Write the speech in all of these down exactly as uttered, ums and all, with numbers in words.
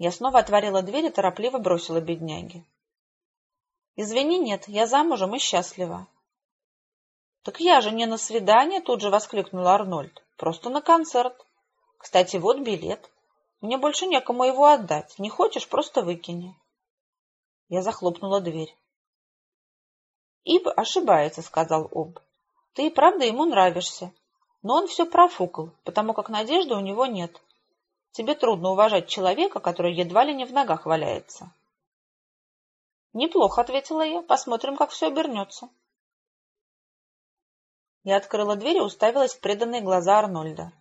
Я снова отворила дверь и торопливо бросила бедняге. «Извини, нет, я замужем и счастлива». «Так я же не на свидание», — тут же воскликнул Арнольд. «Просто на концерт. Кстати, вот билет. Мне больше некому его отдать. Не хочешь, просто выкини». Я захлопнула дверь. «Иб ошибается», — сказал Об. «Ты и правда ему нравишься. Но он все профукал, потому как надежды у него нет. Тебе трудно уважать человека, который едва ли не в ногах валяется». «Неплохо», — ответила я. «Посмотрим, как все обернется». Я открыла дверь и уставилась в преданные глаза Арнольда.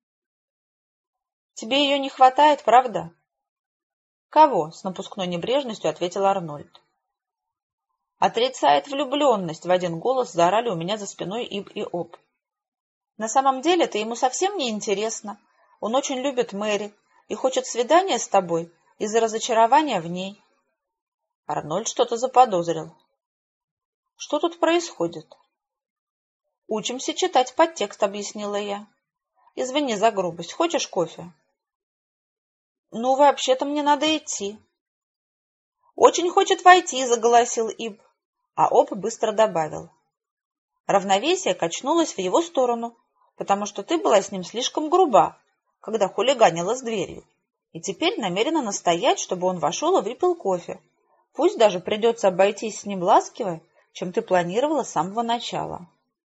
«Тебе ее не хватает, правда?» «Кого?» — с напускной небрежностью ответил Арнольд. «Отрицает влюбленность», — в один голос заорали у меня за спиной Иб и Об. «На самом деле ты ему совсем не интересна. Он очень любит Мэри и хочет свидания с тобой из-за разочарования в ней». Арнольд что-то заподозрил. «Что тут происходит?» «Учимся читать подтекст», — объяснила я. «Извини за грубость. Хочешь кофе?» «Ну, вообще-то мне надо идти». «Очень хочет войти», — заголосил Иб, а Об быстро добавил. «Равновесие качнулось в его сторону, потому что ты была с ним слишком груба, когда хулиганила с дверью, и теперь намерена настоять, чтобы он вошел и выпил кофе. Пусть даже придется обойтись с ним ласкивой, чем ты планировала с самого начала».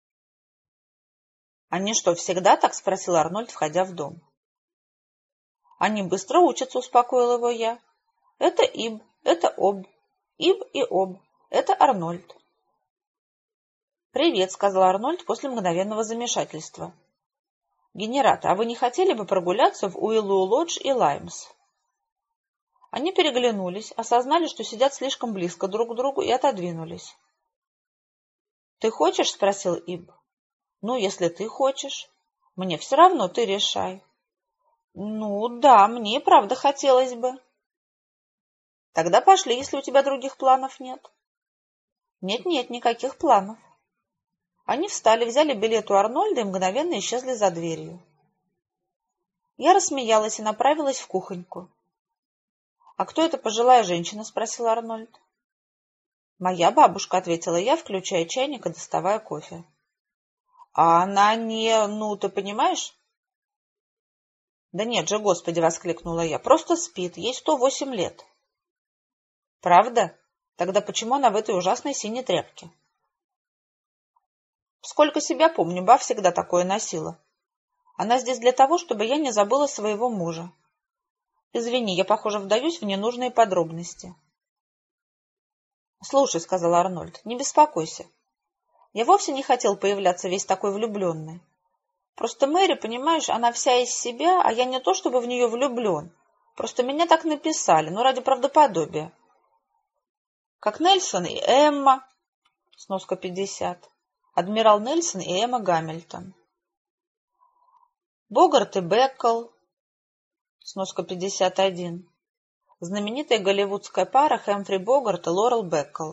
«Они что, всегда так?» — спросил Арнольд, входя в дом. «Они быстро учатся», — успокоил его я. «Это Иб, это Об, Иб и Об, это Арнольд». «Привет», — сказал Арнольд после мгновенного замешательства. «Генерат, а вы не хотели бы прогуляться в Уиллоу-Лодж и Лаймс?» Они переглянулись, осознали, что сидят слишком близко друг к другу, и отодвинулись. «Ты хочешь?» — спросил Иб. «Ну, если ты хочешь. Мне все равно, ты решай». «Ну, да, мне и правда хотелось бы». «Тогда пошли, если у тебя других планов нет». «Нет-нет, никаких планов». Они встали, взяли билет у Арнольда и мгновенно исчезли за дверью. Я рассмеялась и направилась в кухоньку. «А кто эта пожилая женщина?» — спросил Арнольд. «Моя бабушка», — ответила я, включая чайник и доставая кофе. «А она не... ну, ты понимаешь?» «Да нет же, Господи!» — воскликнула я. «Просто спит. Ей сто восемь лет». «Правда? Тогда почему она в этой ужасной синей тряпке?» «Сколько себя помню, ба всегда такое носила. Она здесь для того, чтобы я не забыла своего мужа. Извини, я, похоже, вдаюсь в ненужные подробности». «Слушай», — сказал Арнольд, — «не беспокойся. Я вовсе не хотел появляться весь такой влюбленный. Просто Мэри, понимаешь, она вся из себя, а я не то чтобы в нее влюблен. Просто меня так написали, ну, ради правдоподобия. Как Нельсон и Эмма, сноска пятьдесят, адмирал Нельсон и Эмма Гамильтон. Богарт и Беккл, сноска пятьдесят один, знаменитая голливудская пара Хэмфри Богарт и Лорел Беккл.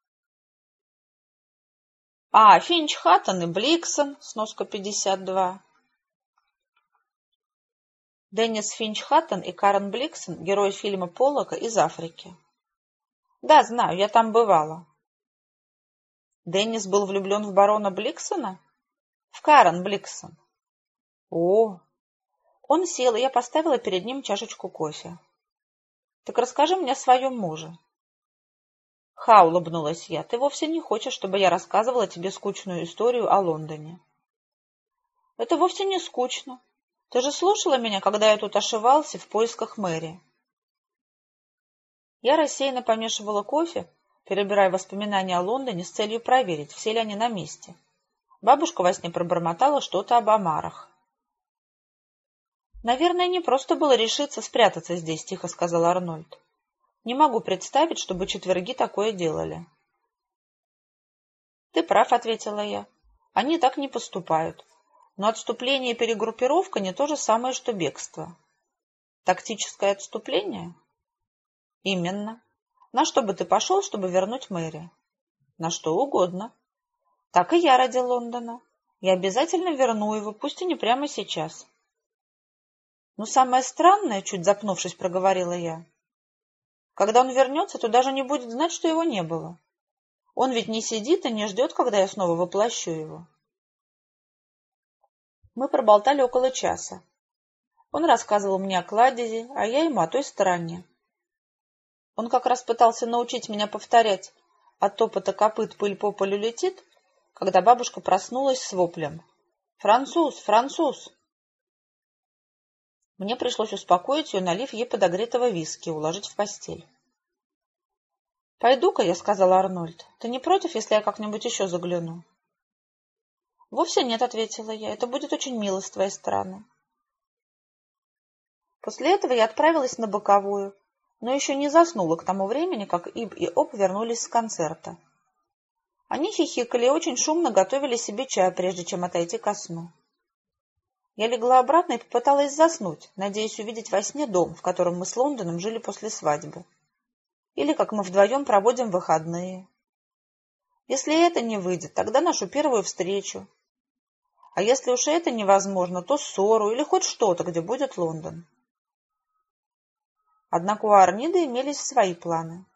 А, Финч Хаттон и Бликсон, сноска пятьдесят два. Деннис Финч Хаттон и Карен Бликсон, герои фильма Поллока «Из Африки». Да, знаю, я там бывала. Деннис был влюблен в барона Бликсона? В Карен Бликсон. О, он сел, и я поставила перед ним чашечку кофе. Так расскажи мне о своем муже. Ха, улыбнулась я, ты вовсе не хочешь, чтобы я рассказывала тебе скучную историю о Лондоне. Это вовсе не скучно. Ты же слушала меня, когда я тут ошивался в поисках Мэри. Я рассеянно помешивала кофе, перебирая воспоминания о Лондоне с целью проверить, все ли они на месте. Бабушка во сне пробормотала что-то об омарах. «Наверное, не просто было решиться спрятаться здесь», — тихо сказал Арнольд. «Не могу представить, чтобы четверги такое делали». «Ты прав», — ответила я. «Они так не поступают. Но отступление и перегруппировка не то же самое, что бегство». «Тактическое отступление?» «Именно. На что бы ты пошел, чтобы вернуть Мэри?» «На что угодно». «Так и я ради Лондона. Я обязательно верну его, пусть и не прямо сейчас». Но самое странное, чуть запнувшись, проговорила я, когда он вернется, то даже не будет знать, что его не было. Он ведь не сидит и не ждет, когда я снова воплощу его. Мы проболтали около часа. Он рассказывал мне о кладези, а я ему о той стороне. Он как раз пытался научить меня повторять «от топота копыт пыль по полю летит», когда бабушка проснулась с воплем «Француз! Француз!». Мне пришлось успокоить ее, налив ей подогретого виски и уложить в постель. «Пойду-ка», — я сказала Арнольд. «Ты не против, если я как-нибудь еще загляну?» «Вовсе нет», — ответила я. «Это будет очень мило с твоей стороны». После этого я отправилась на боковую, но еще не заснула к тому времени, как Иб и Об вернулись с концерта. Они хихикали и очень шумно готовили себе чай, прежде чем отойти ко сну. Я легла обратно и попыталась заснуть, надеясь увидеть во сне дом, в котором мы с Лондоном жили после свадьбы. Или как мы вдвоем проводим выходные. Если это не выйдет, тогда нашу первую встречу. А если уж это невозможно, то ссору или хоть что-то, где будет Лондон. Однако у Арниды имелись свои планы.